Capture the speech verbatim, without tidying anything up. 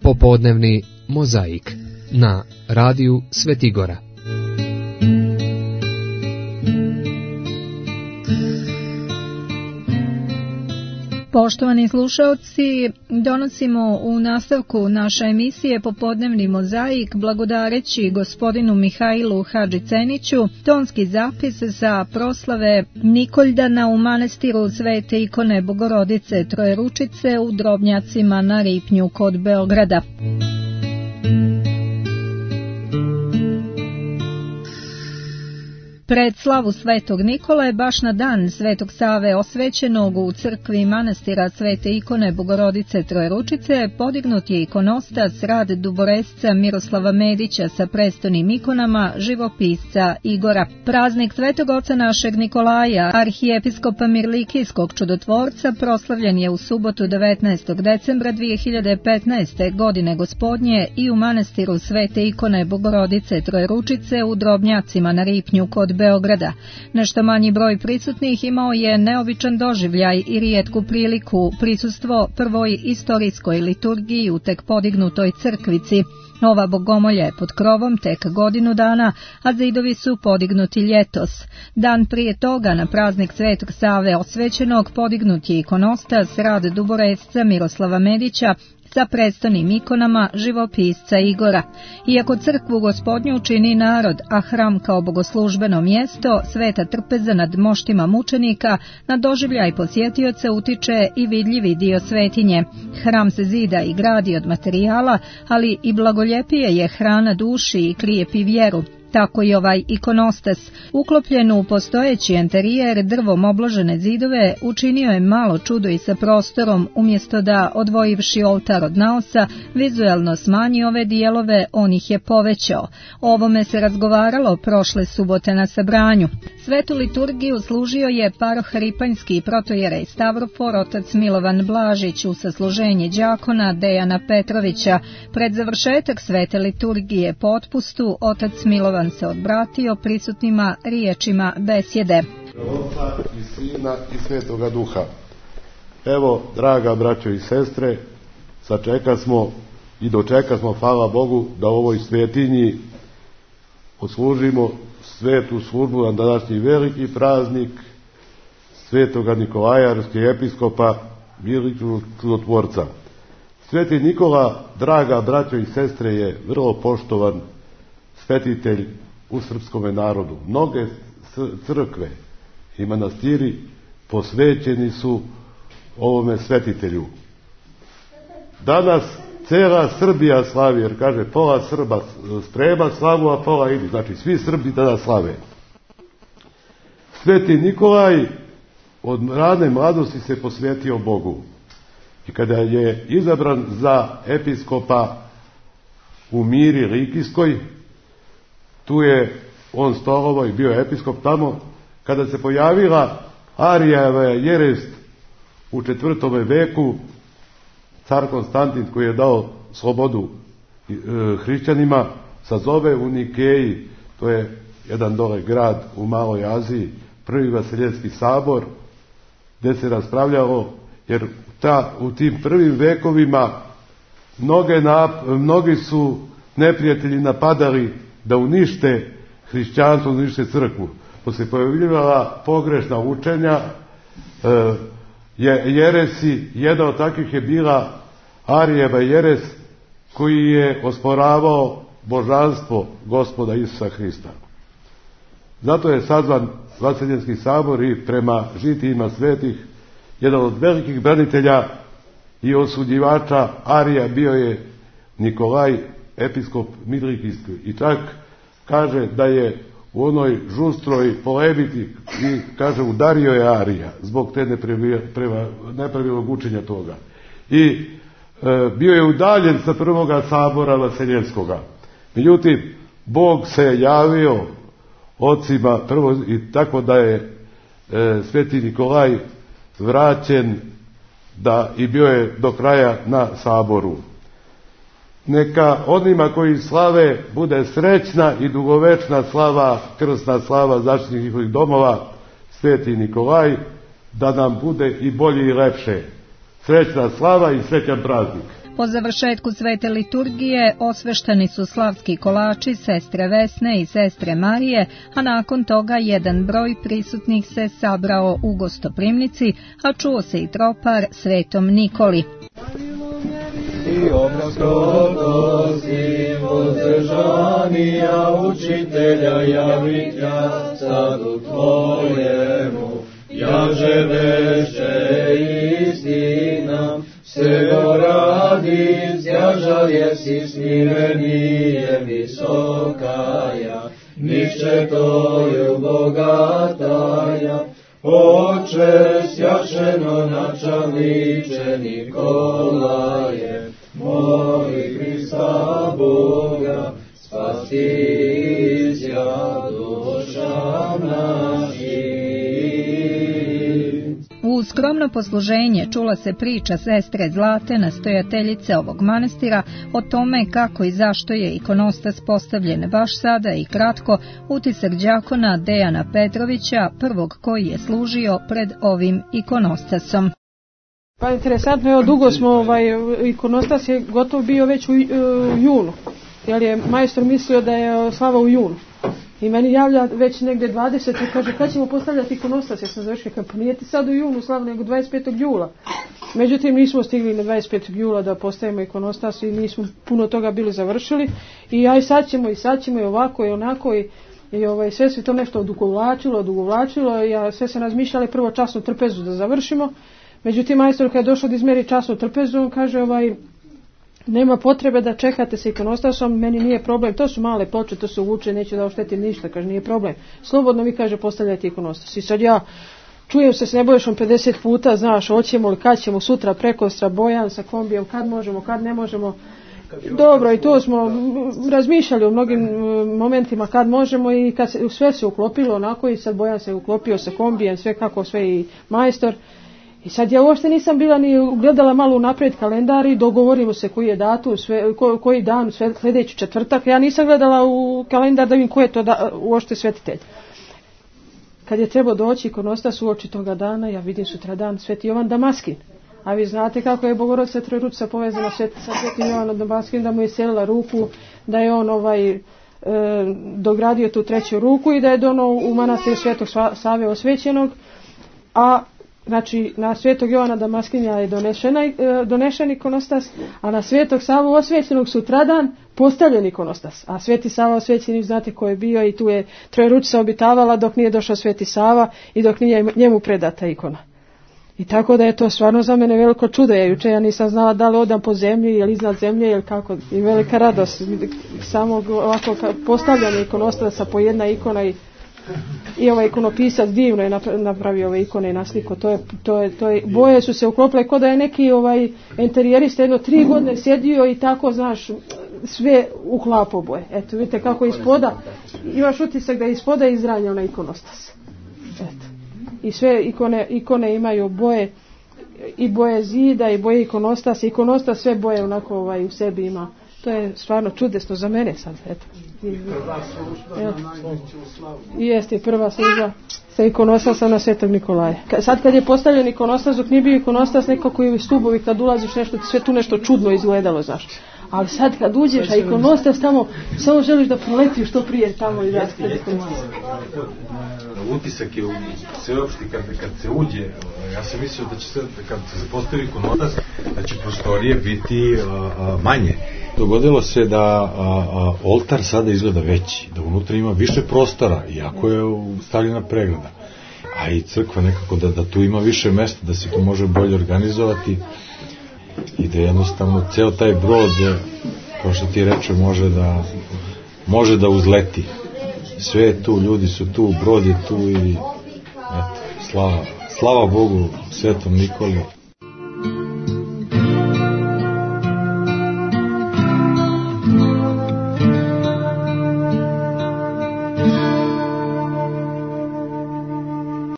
Popodnevni mozaik na radiju Svetigora. Poštovani slušaoci, donosimo u nastavku naše emisije Popodnevni mozaik blagodareći gospodinu Mihajlu Hadžiceniću tonski zapis za proslave Nikoldana u manastiru Svete ikone Bogorodice Trojeručice u Drobnjacima na Ripnju kod Beograda. Pred slavu Svetog Nikole, baš na dan Svetog Save osvećenog u crkvi manastira Svete ikone Bogorodice Trojeručice, podignut je ikonostas rad duboresca Miroslava Medića sa prestonim ikonama živopisca Igora. Praznik Svetog oca našeg Nikolaja, arhijepiskopa Mirlikijskog čudotvorca, proslavljen je u subotu devetnaestog decembra dvije hiljade petnaeste. godine gospodnje i u manastiru Svete ikone Bogorodice Trojeručice u Drobnjacima na Ripnju kod Beograda. Nešto manji broj prisutnih imao je neobičan doživljaj i rijetku priliku prisustvo prvoj istorijskoj liturgiji u tek podignutoj crkvici. Ova bogomolja je pod krovom tek godinu dana, a zidovi su podignuti ljetos. Dan prije toga, na praznik Svetog Save osvećenog, podignut je ikonostas rad duboresca Miroslava Medića sa prestonim ikonama živopisca Igora. Iako crkvu gospodnju čini narod, a hram kao bogoslužbeno mjesto, sveta trpeza nad moštima mučenika, na doživljaj posjetioca utiče i vidljivi dio svetinje. Hram se zida i gradi od materijala, ali i blagoljepije je hrana duši i krijepi vjeru. Tako i ovaj ikonostas, uklopljen u postojeći enterijer drvom obložene zidove, učinio je malo čudo i sa prostorom, umjesto da, odvojivši oltar od naosa, vizuelno smanji ove dijelove, on ih je povećao. O ovome se razgovaralo prošle subote na sabranju. Svetu liturgiju služio je paroh Ripanjski protojerej Stavrofor, otac Milovan Blažić, u sasluženje đakona Dejana Petrovića. Pred završetak svete liturgije po otpustu, otac Milovan se odbratio prisutnima riječima besjede. Oca i Sina i Svetoga Duha. Evo, draga braćo i sestre, sačeka smo i dočeka smo, hvala Bogu, da u ovoj svetinji odslužimo svetu službu na današnji veliki praznik Svetoga Nikolaja, arhijepiskopa Mirlikijskog čudotvorca. Sveti Nikola, draga braćo i sestre, je vrlo poštovan svetitelj u srpskome narodu. Mnoge crkve i manastiri posvećeni su ovome svetitelju. Danas cela Srbija slavi, jer kaže pola Srba sprema slavu, a pola idi. Znači svi Srbi danas slave. Sveti Nikolaj od rane mladosti se posvetio Bogu. I kada je izabran za episkopa u Miri Likijskoj, tu je on stolovao i bio je episkop tamo, kada se pojavila Arijeva jerest u četvrtome veku, car Konstantin, koji je dao slobodu e, hrišćanima, sazove u Nikeji, to je jedan dole grad u Maloj Aziji, prvi vaseljenski sabor, gdje se raspravljalo, jer ta, u tim prvim vekovima mnoge nap, mnogi su neprijatelji napadali da unište hrišćanstvo, unište crkvu. To se pojavljivala pogrešna učenja, e, je, jeresi, jedna od takvih je bila Arijeva jeres, koji je osporavao božanstvo Gospoda Isusa Hrista. Zato je sazvan Vaseljenski sabor i prema žitijima svetih jedan od velikih branitelja i osuđivača Arija bio je Nikolaj, episkop Mirlikijski. I čak kaže da je u onoj žustroj polemici i kaže udario je Arija zbog te nepravilnog učenja toga. I e, bio je udaljen sa prvoga sabora Vaseljenskoga. Međutim, Bog se javio ocima prvo i tako da je e, sveti Nikolaj vraćen da i bio je do kraja na saboru. Neka onima koji slave bude srećna i dugovečna slava, krsna slava zaštitnih njihovih domova, Sveti Nikolaj, da nam bude i bolje i lepše. Srećna slava i srećan praznik. Po završetku svete liturgije osvešteni su slavski kolači sestre Vesne i sestre Marije, a nakon toga jedan broj prisutnih se sabrao u gostoprimnici, a čuo se i tropar svetom Nikoli. I obskotosti vozdržanija učitelja javitja sadu Tvojemu, jaže veše istina, svego radi, zjažal jesi smirenije visokaja, nišće toju bogataja, Oče sjašeno načaliče Nikolaje, moli Hrista Boga, spasizja duša naših. U skromno posluženje čula se priča sestre Zlate, nastojateljice ovog manastira, o tome kako i zašto je ikonostas postavljen baš sada i kratko utisak đakona Dejana Petrovića, prvog koji je služio pred ovim ikonostasom. Pa interesantno, evo dugo smo, ovaj, ikonostas je gotov bio već u, u junu, jer je majstor mislio da je slava u junu. I meni javlja već negdje dvadeset i kaže kad ćemo postavljati ikonostas, ja sam završila, pa nije ti sad u junu slava nego dvadeset petog jula. Međutim nismo stigli na dvadeset petog jula da postavimo ikonostas i nismo puno toga bili završili. I aj sad ćemo i sad ćemo i ovako i onako i, i ovaj, sve se to nešto odugovlačilo, odugovlačilo i ja sve se razmišljali prvo časnu trpezu da završimo. Međutim majstor kad je došao da izmeri časnu trpezu, on kaže ovaj, nema potrebe da čekate sa ikonostasom, meni nije problem, to su male ploče, to se uvuče, neću da oštetim ništa, kaže nije problem. Slobodno vi, kaže, postavljajte ikonostas. I sad ja čujem se s Nebojšom pedeset puta, znaš, hoćemo li, kad ćemo sutra prekostra, Bojan sa kombijom, kad možemo, kad ne možemo. Dobro, i to smo razmišljali u mnogim momentima kad možemo i kad se, sve se uklopilo onako i sad Bojan se uklopio sa kombijem, sve kako sve i majstor. I sad ja uopšte nisam bila ni gledala malo unaprijed kalendar i dogovorimo se koji je datum, sve, ko, koji dan, sve, sljedeći četvrtak. Ja nisam gledala u kalendar da vidim ko je to da, uopšte svetitelj. Kad je trebao doći ikonostas uoči toga dana, ja vidim sutradan Sveti Jovan Damaskin. A vi znate kako je Bogorodica Trojeručica povezana sa Svetim Jovanom Damaskin, da mu je selila ruku, da je on ovaj e, dogradio tu treću ruku i da je dono u manastir Svetog Save osvećenog, a znači na Svetog Jovana Damaskinja je donešena, e, donešen ikonostas, a na Svetog Savu osvećenog sutradan postavljen ikonostas. A Sveti Sava osvećeni, znate ko je bio, i tu je Trojeručica obitavala dok nije došao Sveti Sava i dok nije njemu predata ikona. I tako da je to stvarno za mene veliko čudo. Ja juče ja nisam znala da li odam po zemlji ili iznad zemlje ili kako. I velika radost. Samo ovako postavljanje ikonostasa po jedna ikona i, i ovaj ikonopisac divno je napravio ove ikone i nasliko. To je, to je, to je, boje su se uklopile kao da je neki ovaj enterijerista jedno tri godine sjedio i tako, znaš, sve uklapo boje. Eto, vidite kako je ispoda. Imaš utisak da je ispoda izranjao na ikonostas. Eto. I sve ikone, ikone imaju boje, i boje zida i boje ikonostasa. Ikonostas sve boje onako ovaj, u sebi ima. To je stvarno čudesno za mene sad. Eto. I, I jeste prva služba sa ikonostasom na Svetog Nikolaja. Sad kad je postavljen ikonostas, dok nije bio ikonostas, nekako i stubovi kad ulaziš nešto, sve tu nešto čudno izgledalo, znaš. Ali sad kad uđeš, a ikonostas tamo, samo želiš da proletiš što prije tamo i da se ikonostas. Utisak je u sveopšti kad, kad se uđe, ja sam mislio da će se, kad se postavi ikonostas, da će prostorije biti a, a, manje. Dogodilo se da a, a, oltar sada izgleda veći, da unutra ima više prostora, iako je stavljena pregrada. A i crkva nekako da, da tu ima više mesta, da se to može bolje organizovati i da jednostavno ceo taj brod, kao što ti reče, može da, može da uzleti. Sve je tu, ljudi su tu, brod je tu i eto, slava, slava Bogu, Svetom Nikoli.